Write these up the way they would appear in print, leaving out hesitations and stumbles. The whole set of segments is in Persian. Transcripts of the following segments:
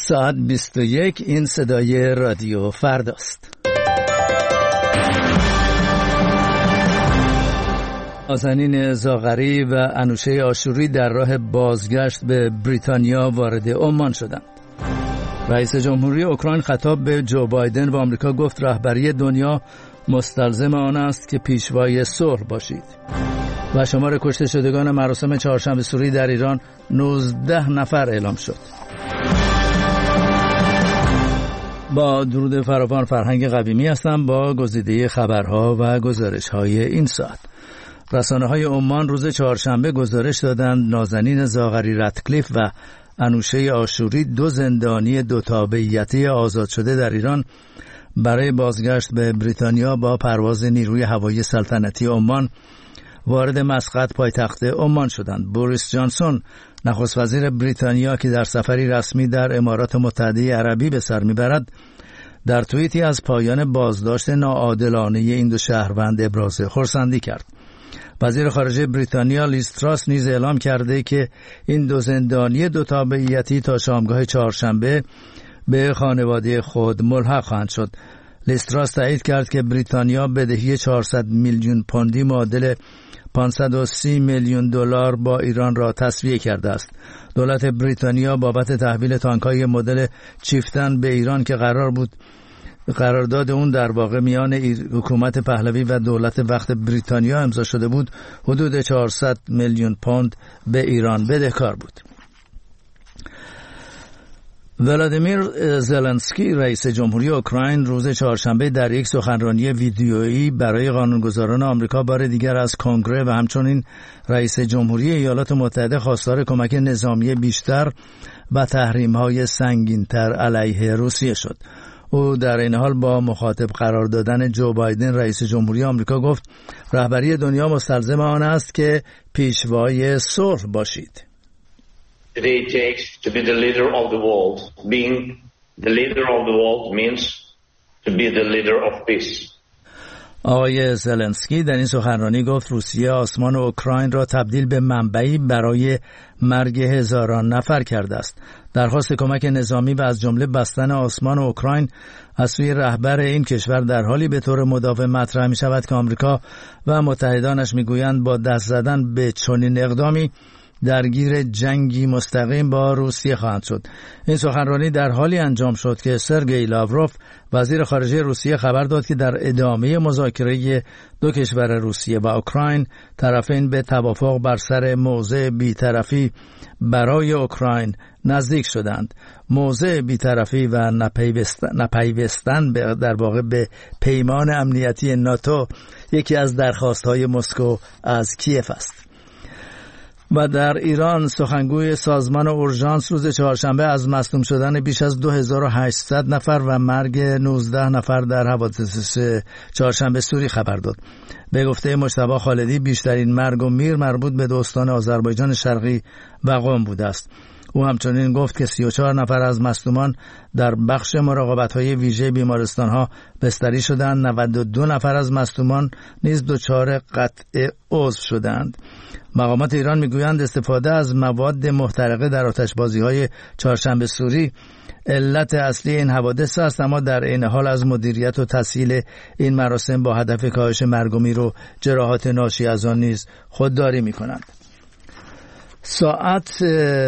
ساعت 21 این صدای رادیو فرداست. نازنین زاغری و انوشه آشوری در راه بازگشت به بریتانیا وارد عمان شدند. رئیس جمهوری اوکراین خطاب به جو بایدن و آمریکا گفت رهبری دنیا مستلزم آن است که پیشوای صلح باشید. و شمار کشته شدگان مراسم چهارشنبه سوری در ایران 19 نفر اعلام شد. با درود فراوان، فرهنگ قویمی هستم با گزیده خبرها و گزارش‌های این ساعت. رسانه‌های عمان روز چهارشنبه گزارش دادند نازنین زاغری رتکلیف و انوشه آشوری، دو زندانی دو تابعیتی آزاد شده در ایران، برای بازگشت به بریتانیا با پرواز نیروی هوایی سلطنتی عمان وارد مسقط پایتخت عمان شدند. بوریس جانسون، نخست وزیر بریتانیا که در سفری رسمی در امارات متحده عربی به سر میبرد، در توییتی از پایان بازداشت ناعادلانه این دو شهروند ابراز خرسندی کرد. وزیر خارجه بریتانیا لیز تراس نیز اعلام کرده که این دو زندانی دو تابعیتی تا شامگاه چهارشنبه به خانواده خود ملحق خواهند شد. لیز تراس تایید کرد که بریتانیا بدهی 400 میلیون پوندی معادل 530 میلیون دلار با ایران را تسویه کرده است. دولت بریتانیا بابت تحویل تانک‌های مدل چیفتن به ایران که قرارداد اون در واقع میان حکومت پهلوی و دولت وقت بریتانیا امضا شده بود، حدود 400 میلیون پوند به ایران بدهکار بود. ولادیمیر زلنسکی، رئیس جمهوری اوکراین، روز چهارشنبه در یک سخنرانی ویدیویی برای قانونگذاران آمریکا بار دیگر از کنگره و همچنین رئیس جمهوری ایالات متحده خواستار کمک نظامی بیشتر و تحریم‌های سنگین‌تر علیه روسیه شد. او در این حال با مخاطب قرار دادن جو بایدن رئیس جمهوری آمریکا گفت رهبری دنیا مستلزم آن است که پیشوای صلح باشید. Today it takes to be the leader of the world. Being the leader of the world means to be the leader of peace. آقای زلنسکی در این سخنرانی گفت روسیه آسمان اوکراین را تبدیل به منبعی برای مرگ هزاران نفر کرده است. درخواست کمک نظامی و از جمله بستن آسمان اوکراین از سوی رهبر این کشور در حالی به طور مداوم مطرح می شود که آمریکا و متحدانش می گویند با دست زدن به چنین اقدامی درگیر جنگی مستقیم با روسیه خواهند شد. این سخنرانی در حالی انجام شد که سرگئی لاوروف، وزیر خارجه روسیه، خبر داد که در ادامه مذاکره دو کشور روسیه و اوکراین، طرفین به توافق بر سر موضع بی‌طرفی برای اوکراین نزدیک شدند. موضع بی‌طرفی و نپیوستن در واقع به پیمان امنیتی ناتو یکی از درخواست‌های مسکو از کیف است. و در ایران سخنگوی سازمان اورژانس روز چهارشنبه از مصدوم شدن بیش از 2800 نفر و مرگ 19 نفر در حوادث چهارشنبه سوری خبر داد. به گفته مجتبی خالدی بیشترین مرگ و میر مربوط به استان آذربایجان شرقی و قم بوده است. او همچنین گفت که 34 نفر از مصدومان در بخش مراقبت‌های ویژه بیمارستان‌ها بستری شدند. 92 نفر از مصدومان نیز دچار قطع عضو شدند. مقامات ایران میگویند استفاده از مواد محترقه در آتشبازی‌های چهارشنبه سوری علت اصلی این حوادث است، اما در این حال از مدیریت و تسهیل این مراسم با هدف کاهش مرگ و میر و جراحات ناشی از آن نیز خودداری می‌کنند. ساعت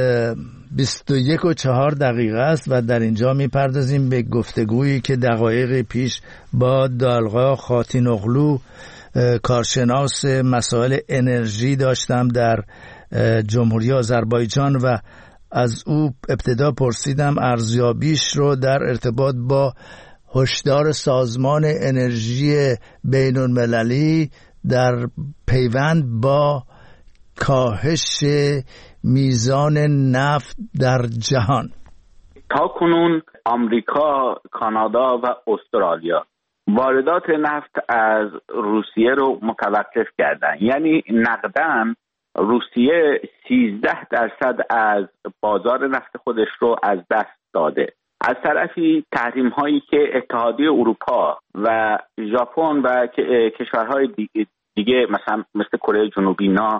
21:04 است و در اینجا میپردازیم به گفتگویی که دقایق پیش با دالغا خاتینوغلو، کارشناس مسائل انرژی، داشتم در جمهوری آذربایجان و از او ابتدا پرسیدم ارزیابیش رو در ارتباط با هشدار سازمان انرژی بین المللی در پیوند با کاهش میزان نفت در جهان. تا کنون آمریکا، کانادا و استرالیا واردات نفت از روسیه رو متوقف کردن. یعنی نقداً روسیه 13% از بازار نفت خودش رو از دست داده. از طرفی تحریم هایی که اتحادیه اروپا و ژاپن و کشورهای دیگه مثلا مثل کره جنوبی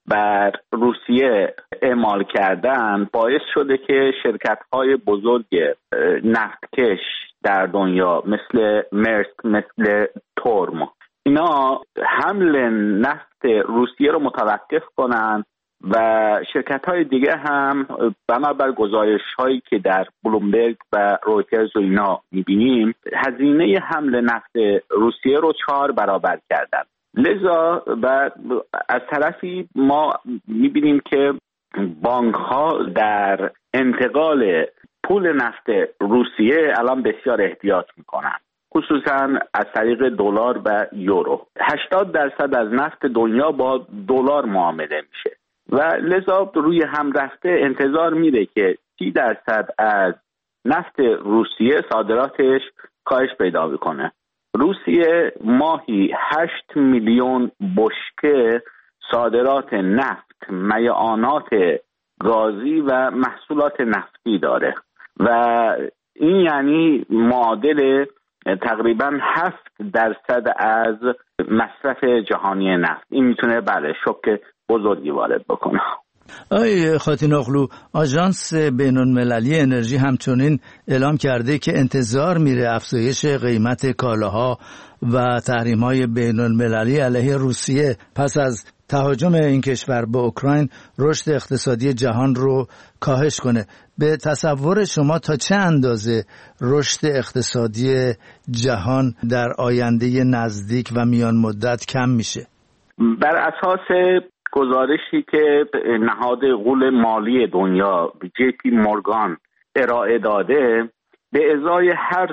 بر روسیه اعمال کردن باعث شده که شرکت‌های بزرگ نفتکش در دنیا مثل مرسک، مثل تورم، اینا حمل نفت روسیه رو متوقف کنن و شرکت‌های دیگه هم بنابر گزارش‌هایی که در بلومبرگ و رویترز و اینا می‌بینیم هزینه حمل نفت روسیه رو 4 برابر کردن. لذا و از طرفی ما می‌بینیم که بانک‌ها در انتقال پول نفت روسیه الان بسیار احتیاط می‌کنن، خصوصا از طریق دلار و یورو. 80% از نفت دنیا با دلار معامله میشه و لذا روی هم رفته انتظار میره که 30% از نفت روسیه صادراتش کاهش پیدا بکنه. روسیه ماهی 8 میلیون بشکه صادرات نفت، میعانات گازی و محصولات نفتی داره و این یعنی معادل تقریبا 7% از مصرف جهانی نفت. این میتونه شوک بزرگی وارد بکنه. آقای خاتینوغلو، آژانس بین‌المللی انرژی همچنین اعلام کرده که انتظار میره افزایش قیمت کالاها و تحریم‌های بین‌المللی علیه روسیه پس از تهاجم این کشور به اوکراین رشد اقتصادی جهان رو کاهش کنه. به تصور شما تا چه اندازه رشد اقتصادی جهان در آینده نزدیک و میان مدت کم میشه؟ بر اساس گزارشی که نهاد غول مالی دنیا جی پی مورگان ارائه داده، به ازای هر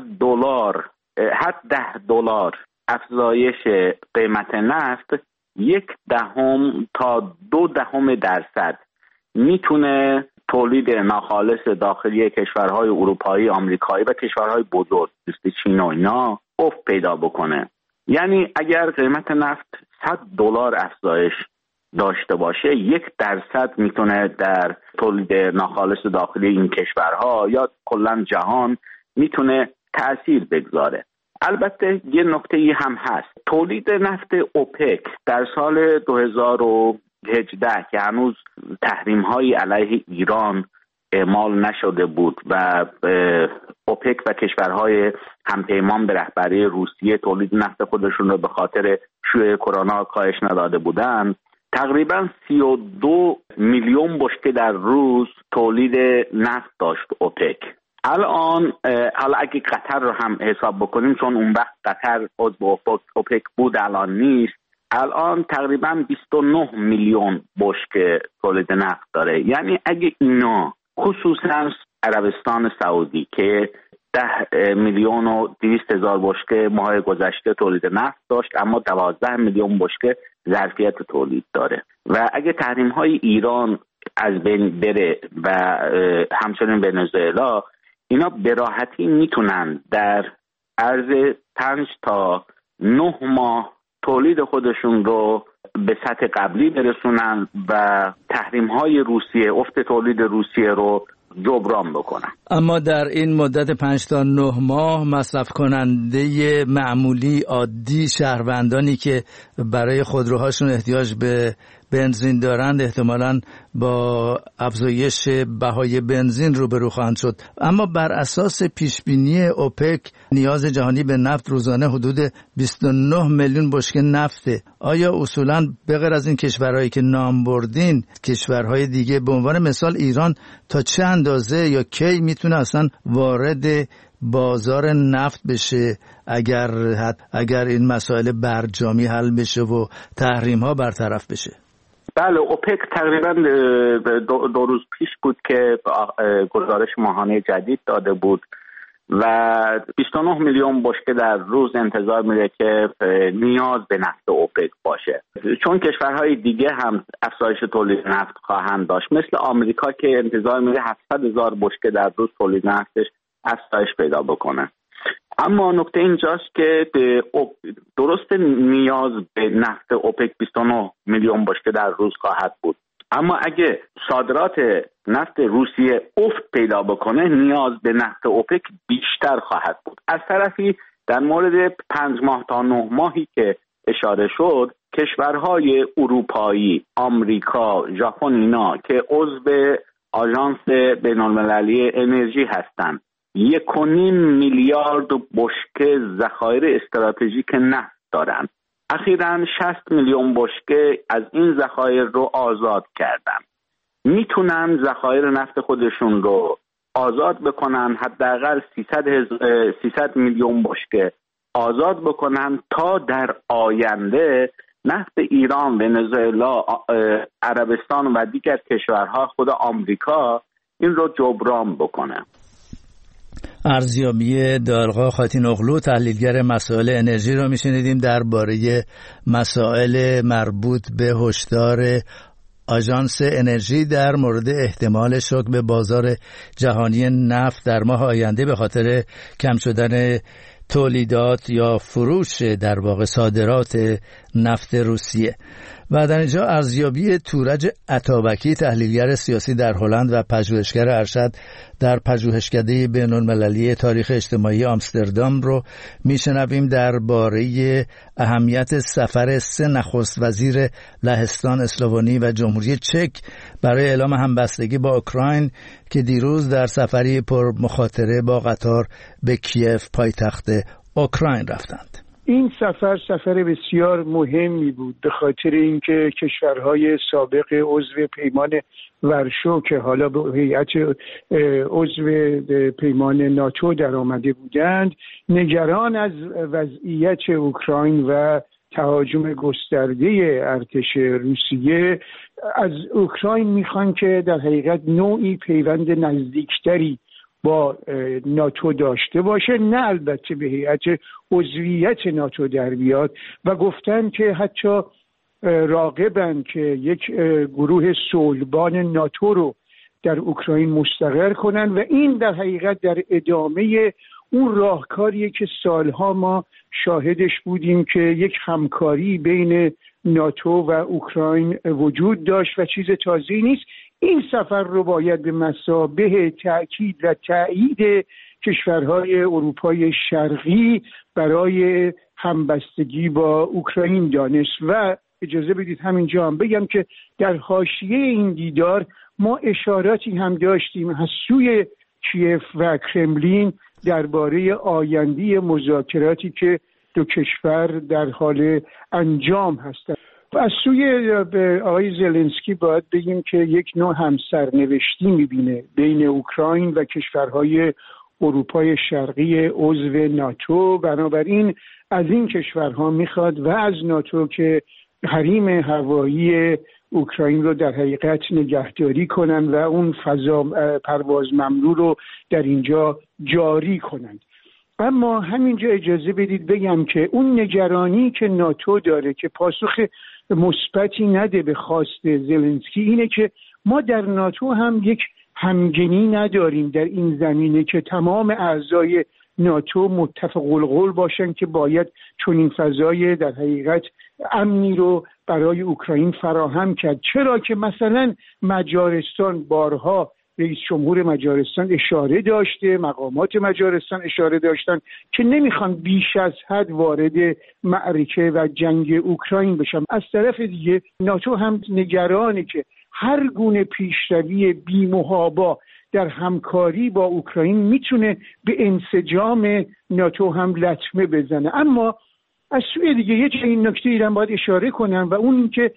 $10 افزایش قیمت نفت 0.1 تا 0.2% میتونه تولید ناخالص داخلی کشورهای اروپایی، آمریکایی و کشورهای بزرگ مثل چین و اینا افت پیدا بکنه. یعنی اگر قیمت نفت $100 افزایش داشته باشه، 1% میتونه در تولید ناخالص داخلی این کشورها یا کلا جهان میتونه تأثیر بگذاره. البته یه نکته‌ای هم هست. تولید نفت اوپک در سال 2018 که هنوز تحریم‌های علیه ایران اعمال نشده بود و اوپک و کشورهای همپیمان به رهبری روسیه تولید نفت خودشون رو به خاطر شیوع کرونا کاهش نداده بودن، تقریبا 32 میلیون بشکه در روز تولید نفت داشت اوپک. الان حالا اگه قطر رو هم حساب بکنیم، چون اون وقت قطر عضو اوپک بود الان نیست، الان تقریبا 29 میلیون بشکه تولید نفت داره. یعنی اگه اینا خصوصا عربستان سعودی که 10,200,000 بشکه ماه گذشته تولید نفت داشت اما 12 میلیون بشکه ظرفیت تولید داره و اگه تحریم های ایران از بین بره و همچنین ونزوئلا، اینا به راحتی میتونن در عرض 5 تا 9 ماه تولید خودشون رو به سطح قبلی برسونن و تحریم های روسیه، افت تولید روسیه رو جبران بکنن. اما در این مدت 5 تا 9 ماه مصرف کننده معمولی عادی، شهروندانی که برای خودروهاشون احتیاج به بنزین دارند، احتمالاً با افزایش بهای بنزین روبرو خواهند شد. اما بر اساس پیشبینی اوپک نیاز جهانی به نفت روزانه حدود 29 میلیون بشکه نفته. آیا اصولاً به غیر از این کشورهایی که نام بردین، کشورهای دیگه به عنوان مثال ایران تا چه اندازه یا کی میتونه اصلا وارد بازار نفت بشه اگر این مسائل برجامی حل بشه و تحریم ها برطرف بشه؟ بله، اوپک تقریبا 2 روز پیش بود که گزارش ماهانه جدید داده بود و 29 میلیون بشکه در روز انتظار میره که نیاز به نفت اوپک باشه، چون کشورهای دیگه هم افزایش تولید نفت خواهند داشت. مثل آمریکا که انتظار میره 700,000 بشکه در روز تولید نفتش افزایش پیدا بکنه. اما نکته اینجاست که درست نیاز به نفت اوپک 29 میلیون بشکه در روز خواهد بود، اما اگه صادرات نفت روسیه افت پیدا بکنه، نیاز به نفت اوپک بیشتر خواهد بود. از طرفی در مورد 5 ماه تا 9 ماهی که اشاره شد، کشورهای اروپایی، آمریکا، ژاپن اینا که عضو آژانس بین‌المللی انرژی هستند 1.5 میلیارد بشکه ذخایر استراتژیک نفت دارن. اخیراً 60 میلیون بشکه از این ذخایر رو آزاد کردن. میتونن ذخایر نفت خودشون رو آزاد بکنن، حداقل 300 میلیون بشکه آزاد بکنن تا در آینده نفت ایران، ونزوئلا، عربستان و دیگر کشورها، خود آمریکا این رو جبران بکنه. ارزیابی دارغا خاتین اغلو، تحلیلگر مسائل انرژی رو میشنیدیم درباره مسائل مربوط به هشدار آژانس انرژی در مورد احتمال شوک به بازار جهانی نفت در ماه آینده به خاطر کم شدن تولیدات یا فروش در واقع صادرات نفت روسیه. و در اینجا ارزیابی تورج عطابکی، تحلیلگر سیاسی در هلند و پژوهشگر ارشد در پژوهشکده بین‌المللی تاریخ اجتماعی آمستردام رو میشنویم درباره اهمیت سفر 3 نخست وزیر لهستان اسلوونی و جمهوری چک برای اعلام همبستگی با اوکراین که دیروز در سفری پر مخاطره با قطار به کیف پایتخت اوکراین رفتند. این سفر بسیار مهمی بود به خاطر اینکه کشورهای سابق عضو پیمان ورشو که حالا به هیئت عضو پیمان ناتو در آمده بودند، نگران از وضعیت اوکراین و تهاجم گسترده ارتش روسیه از اوکراین میخوان که در حقیقت نوعی پیوند نزدیکتری با ناتو داشته باشه، نه البته به هیئت عضویت ناتو در بیاد، و گفتن که حتی راغبن که یک گروه صلحبان ناتو رو در اوکراین مستقر کنن و این در حقیقت در ادامه اون راهکاریه که سالها ما شاهدش بودیم که یک همکاری بین ناتو و اوکراین وجود داشت و چیز تازه‌ای نیست. این سفر رو باید به مثابه تأکید و تأیید کشورهای اروپای شرقی برای همبستگی با اوکراین دانست. و اجازه بدید همینجا هم بگم که در حاشیه این دیدار ما اشاراتی هم داشتیم از سوی کیف و کرملین درباره آینده مذاکراتی که دو کشور در حال انجام هستند. از سوی آقای زلنسکی باید بگیم که یک نوع همسرنوشتی میبینه بین اوکراین و کشورهای اروپای شرقی عضو ناتو. بنابراین از این کشورها میخواد و از ناتو که حریم هوایی اوکراین رو در حقیقت نگهداری کنن و اون فضا پرواز ممنوع رو در اینجا جاری کنند. اما همینجا اجازه بدید بگم که اون نگرانی که ناتو داره که پاسخ مثبتی نده به خواست زلنسکی اینه که ما در ناتو هم یک همگنی نداریم در این زمینه که تمام اعضای ناتو متفق القول باشن که باید چنین فضای در حقیقت امنی رو برای اوکراین فراهم کرد. چرا که مثلا مجارستان بارها رئیس جمهور مجارستان اشاره داشته، مقامات مجارستان اشاره داشتن که نمیخوان بیش از حد وارد معرکه و جنگ اوکراین بشن. از طرف دیگه ناتو هم نگرانه که هر گونه پیشروی بی‌محابا در همکاری با اوکراین میتونه به انسجام ناتو هم لطمه بزنه. اما از سوی دیگه یه جای این نکته ایران باید اشاره کنم و اون که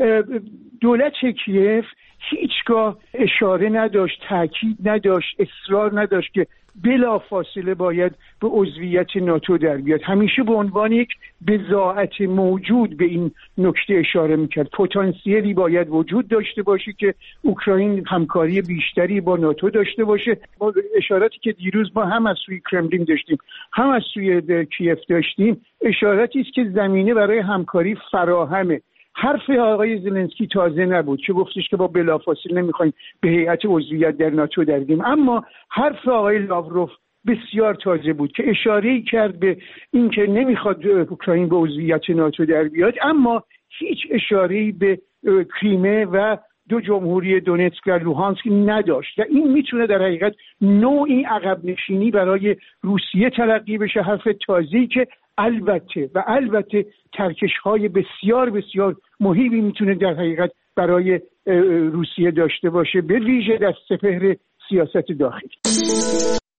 دولت کیف هیچگاه اشاره نداشت، تاکید نداشت، اصرار نداشت که بلا فاصله باید به عضویت ناتو در بیاد. همیشه به عنوان یک بضاعت موجود به این نکته اشاره میکرد. پتانسیلی باید وجود داشته باشه که اوکراین همکاری بیشتری با ناتو داشته باشه. ما اشاراتی که دیروز ما هم از سوی کرملین داشتیم هم از سوی کیف داشتیم اشاراتی است که زمینه برای همکاری فراهمه. حرف آقای زلنسکی تازه نبود که گفتش که با بلافاصله نمیخوایم به هیئت عضویت در ناتو در بیاییم، اما حرف آقای لاوروف بسیار تازه بود که اشاره‌ای کرد به اینکه نمیخواد اوکراین به عضویت ناتو در بیاد، اما هیچ اشاره‌ای به کریمه و دو جمهوری دونتسک و لوهانسک نداشت و این میتونه در حقیقت نوعی عقب نشینی برای روسیه تلقی بشه. حرف تازه‌ای که البته ترکش‌های بسیار بسیار مهمی میتونه در حقیقت برای روسیه داشته باشه، به ویژه در سپهر سیاست داخلی.